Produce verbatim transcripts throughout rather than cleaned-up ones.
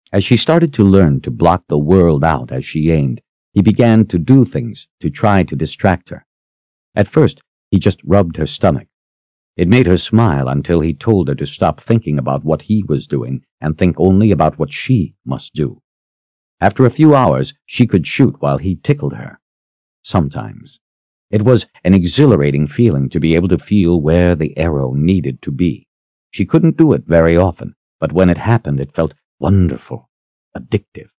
As she started to learn to block the world out as she aimed, he began to do things to try to distract her. At first, he just rubbed her stomach. It made her smile until he told her to stop thinking about what he was doing and think only about what she must do. After a few hours, she could shoot while he tickled her. Sometimes. It was an exhilarating feeling to be able to feel where the arrow needed to be. She couldn't do it very often, but when it happened, it felt wonderful, addictive.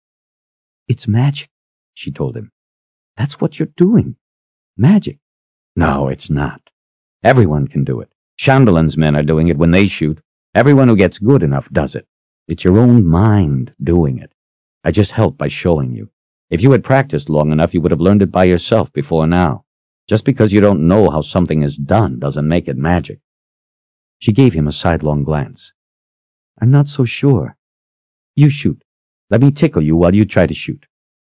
"It's magic," she told him. "That's what you're doing. Magic." "No, it's not. Everyone can do it. Shambhalan's men are doing it when they shoot. Everyone who gets good enough does it. It's your own mind doing it. I just help by showing you. If you had practiced long enough, you would have learned it by yourself before now. Just because you don't know how something is done doesn't make it magic." She gave him a sidelong glance. "I'm not so sure. You shoot. Let me tickle you while you try to shoot."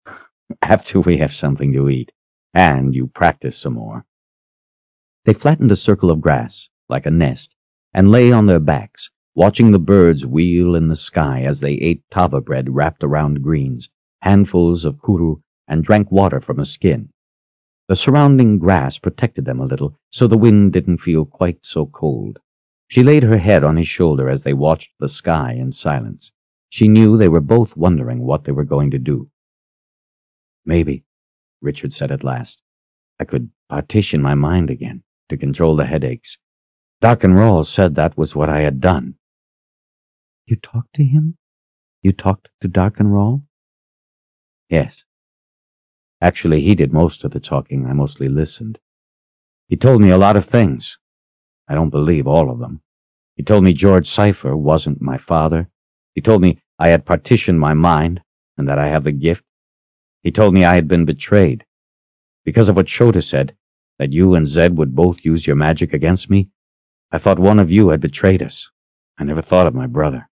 "After we have something to eat, and you practice some more." They flattened a circle of grass, like a nest, and lay on their backs, watching the birds wheel in the sky as they ate tava bread wrapped around greens, handfuls of kuru, and drank water from a skin. The surrounding grass protected them a little, so the wind didn't feel quite so cold. She laid her head on his shoulder as they watched the sky in silence. She knew they were both wondering what they were going to do. "Maybe," Richard said at last, "I could partition my mind again to control the headaches. Darken Rahl said that was what I had done." "You talked to him? You talked to Darken Rahl?" "Yes. Actually, he did most of the talking. I mostly listened. He told me a lot of things. I don't believe all of them. He told me George Cypher wasn't my father. He told me I had partitioned my mind and that I have the gift. He told me I had been betrayed. Because of what Shota said, that you and Zed would both use your magic against me, I thought one of you had betrayed us. I never thought of my brother.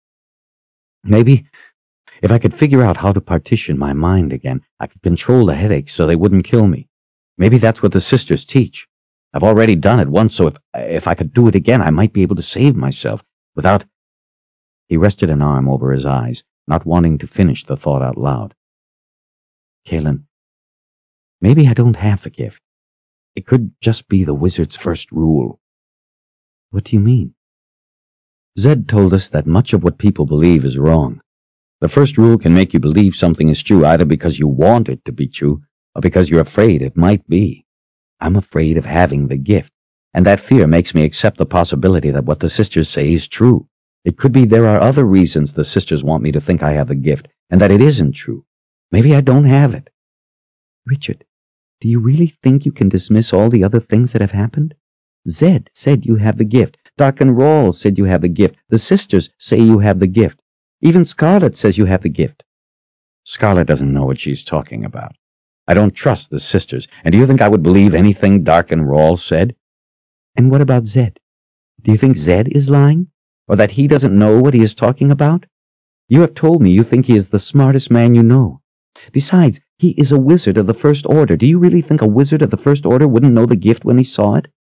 Maybe, if I could figure out how to partition my mind again, I could control the headaches so they wouldn't kill me. Maybe that's what the sisters teach. I've already done it once, so if, if I could do it again, I might be able to save myself without—" He rested an arm over his eyes, not wanting to finish the thought out loud. "Kaelin, maybe I don't have the gift. It could just be the wizard's first rule." "What do you mean?" "Zed told us that much of what people believe is wrong. The first rule can make you believe something is true either because you want it to be true or because you're afraid it might be. I'm afraid of having the gift, and that fear makes me accept the possibility that what the sisters say is true. It could be there are other reasons the sisters want me to think I have the gift, and that it isn't true. Maybe I don't have it." "Richard, do you really think you can dismiss all the other things that have happened? Zed said you have the gift. Darken Rahl said you have the gift. The sisters say you have the gift. Even Scarlet says you have the gift." "Scarlet doesn't know what she's talking about. I don't trust the sisters, and do you think I would believe anything Darken Rahl said?" "And what about Zed? Do you think Zed is lying? Or that he doesn't know what he is talking about? You have told me you think he is the smartest man you know. Besides, he is a wizard of the First Order. Do you really think a wizard of the First Order wouldn't know the gift when he saw it?"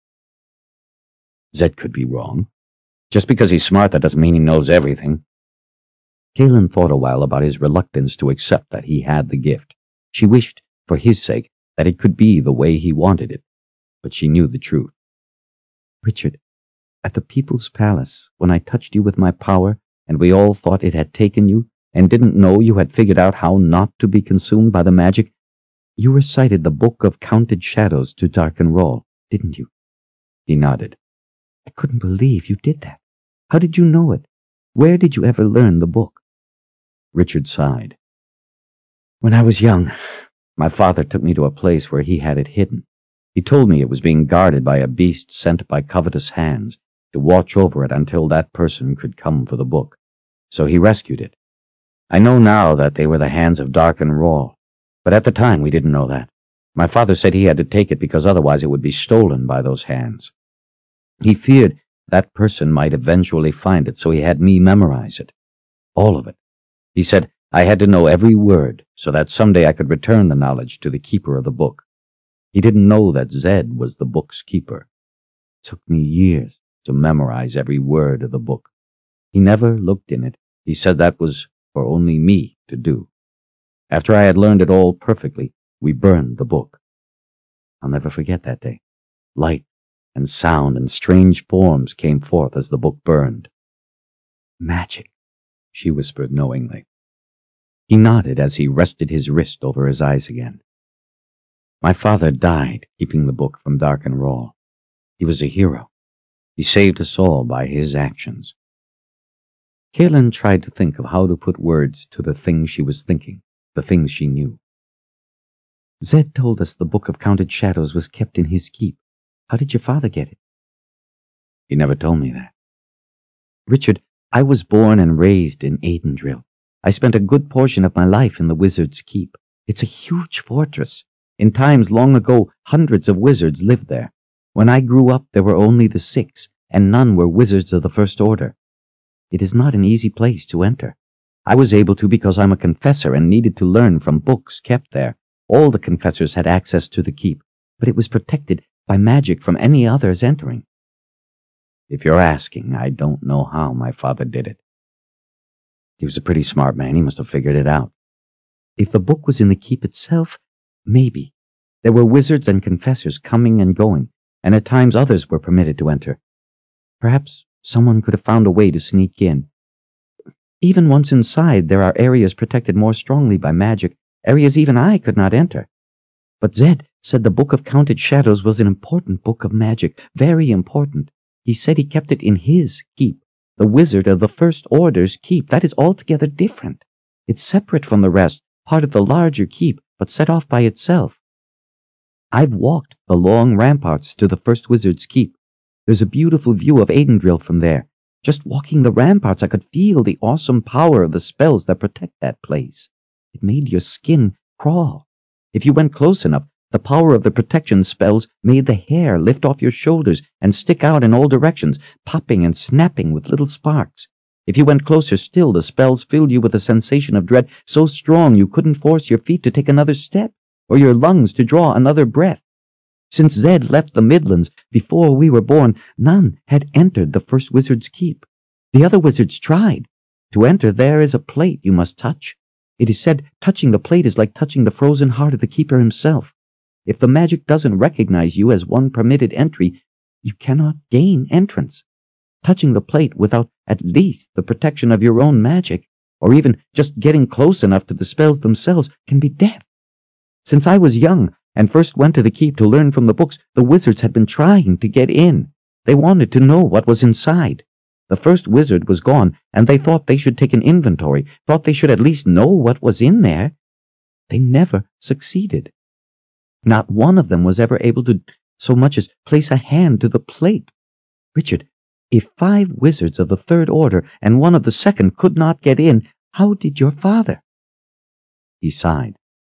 "Zed could be wrong. Just because he's smart, that doesn't mean he knows everything." Kaelin thought a while about his reluctance to accept that he had the gift. She wished, for his sake, that it could be the way he wanted it, but she knew the truth. "Richard, at the People's Palace, when I touched you with my power, and we all thought it had taken you, and didn't know you had figured out how not to be consumed by the magic, you recited the Book of Counted Shadows to Darken Rahl, didn't you?" He nodded. "I couldn't believe you did that. How did you know it? Where did you ever learn the book?" Richard sighed. "When I was young, my father took me to a place where he had it hidden. He told me it was being guarded by a beast sent by covetous hands to watch over it until that person could come for the book. So he rescued it. I know now that they were the hands of Darken Rahl, but at the time we didn't know that. My father said he had to take it because otherwise it would be stolen by those hands. He feared that person might eventually find it, so he had me memorize it. All of it. He said I had to know every word so that someday I could return the knowledge to the keeper of the book. He didn't know that Zed was the book's keeper. It took me years to memorize every word of the book. He never looked in it. He said that was for only me to do. After I had learned it all perfectly, we burned the book. I'll never forget that day. Light and sound and strange forms came forth as the book burned. Magic, she whispered knowingly. He nodded as he rested his wrist over his eyes again. My father died keeping the book from Dark and Raw. He was a hero. He saved us all by his actions. Kaelin tried to think of how to put words to the things she was thinking, the things she knew. Zed told us the Book of Counted Shadows was kept in his keep. How did your father get it? He never told me that. Richard, I was born and raised in Aidendrill. I spent a good portion of my life in the Wizard's Keep. It's a huge fortress. In times long ago, hundreds of wizards lived there. When I grew up, there were only the six, and none were wizards of the First Order. It is not an easy place to enter. I was able to because I'm a confessor and needed to learn from books kept there. All the confessors had access to the keep, but it was protected by magic from any others entering. If you're asking, I don't know how my father did it. He was a pretty smart man. He must have figured it out. If the book was in the keep itself, maybe. There were wizards and confessors coming and going, and at times others were permitted to enter. Perhaps someone could have found a way to sneak in. Even once inside, there are areas protected more strongly by magic, areas even I could not enter. But Zed said the Book of Counted Shadows was an important book of magic, very important. He said he kept it in his keep, the Wizard of the First Order's keep. That is altogether different. It's separate from the rest, part of the larger keep, but set off by itself. I've walked the long ramparts to the First Wizard's keep. There's a beautiful view of Aidendrill from there. Just walking the ramparts, I could feel the awesome power of the spells that protect that place. It made your skin crawl. If you went close enough, the power of the protection spells made the hair lift off your shoulders and stick out in all directions, popping and snapping with little sparks. If you went closer still, the spells filled you with a sensation of dread so strong you couldn't force your feet to take another step, or your lungs to draw another breath. Since Zed left the Midlands before we were born, none had entered the First Wizard's Keep. The other wizards tried. To enter there is a plate you must touch. It is said touching the plate is like touching the frozen heart of the keeper himself. If the magic doesn't recognize you as one permitted entry, you cannot gain entrance. Touching the plate without at least the protection of your own magic, or even just getting close enough to the spells themselves, can be death. Since I was young and first went to the keep to learn from the books, the wizards had been trying to get in. They wanted to know what was inside. The first wizard was gone, and they thought they should take an inventory, thought they should at least know what was in there. They never succeeded. Not one of them was ever able to so much as place a hand to the plate. Richard, if five wizards of the Third Order and one of the Second could not get in, how did your father? He sighed.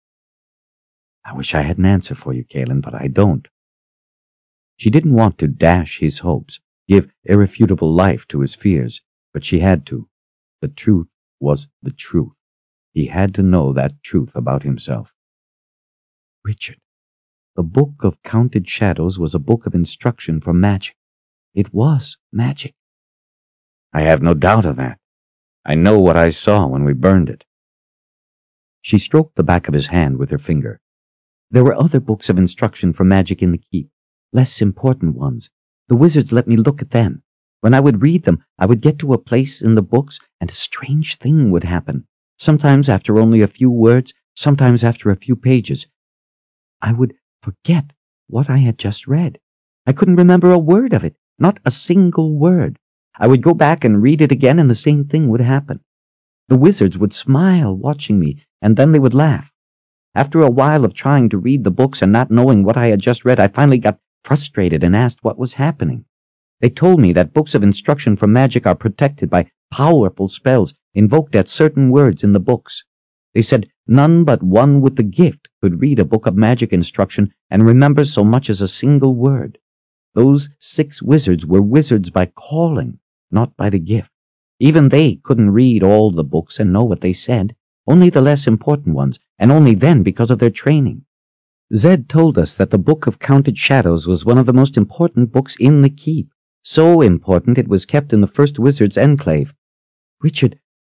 I wish I had an answer for you, Kaelin, but I don't. She didn't want to dash his hopes, give irrefutable life to his fears, but she had to. The truth was the truth. He had to know that truth about himself. Richard, the Book of Counted Shadows was a book of instruction for magic. It was magic. I have no doubt of that. I know what I saw when we burned it. She stroked the back of his hand with her finger. There were other books of instruction for magic in the keep, less important ones. The wizards let me look at them. When I would read them, I would get to a place in the books, and a strange thing would happen. Sometimes after only a few words, sometimes after a few pages. I would forget what I had just read. I couldn't remember a word of it, not a single word. I would go back and read it again, and the same thing would happen. The wizards would smile watching me, and then they would laugh. After a while of trying to read the books and not knowing what I had just read, I finally got frustrated and asked what was happening. They told me that books of instruction for magic are protected by powerful spells invoked at certain words in the books. They said none but one with the gift could read a book of magic instruction and remember so much as a single word. Those six wizards were wizards by calling, not by the gift. Even they couldn't read all the books and know what they said, only the less important ones, and only then because of their training. Zed told us that the Book of Counted Shadows was one of the most important books in the keep, so important it was kept in the First Wizard's Enclave. Richard,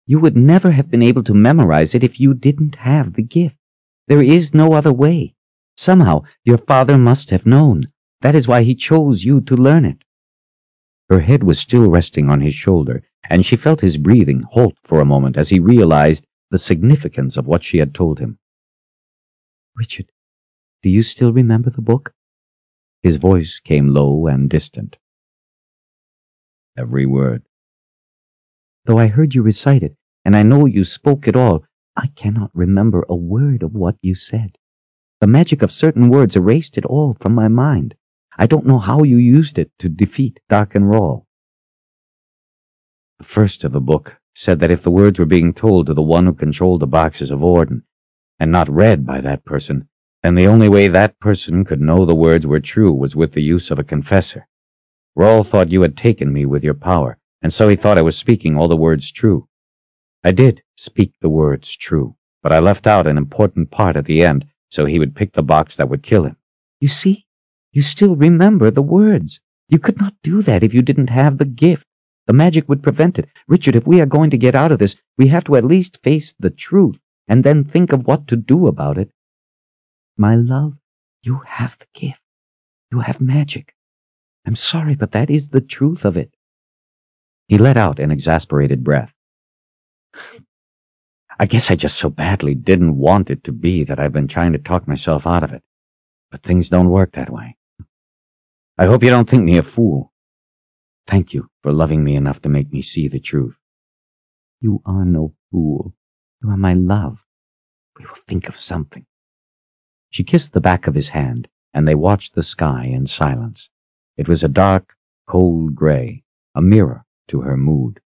You would never have been able to memorize it if you didn't have the gift. There is no other way. Somehow your father must have known. That is why he chose you to learn it." Her head was still resting on his shoulder, and she felt his breathing halt for a moment as he realized the significance of what she had told him. "Richard, do you still remember the book?" His voice came low and distant. "Every word." "Though I heard you recite it, and I know you spoke it all, I cannot remember a word of what you said. The magic of certain words erased it all from my mind. I don't know how you used it to defeat D'Arkenrol." The first of the book said that if the words were being told to the one who controlled the boxes of Orden, and not read by that person, then the only way that person could know the words were true was with the use of a confessor. Rawl thought you had taken me with your power, and so he thought I was speaking all the words true. I did speak the words true, but I left out an important part at the end, so he would pick the box that would kill him. You see? You still remember the words. You could not do that if you didn't have the gift. The magic would prevent it. Richard, if we are going to get out of this, we have to at least face the truth, and then think of what to do about it. My love, you have the gift. You have magic. I'm sorry, but that is the truth of it. He let out an exasperated breath. I guess I just so badly didn't want it to be that I've been trying to talk myself out of it. But things don't work that way. I hope you don't think me a fool. Thank you for loving me enough to make me see the truth. You are no fool. You are my love. We will think of something. She kissed the back of his hand, and they watched the sky in silence. It was a dark, cold gray, a mirror to her mood.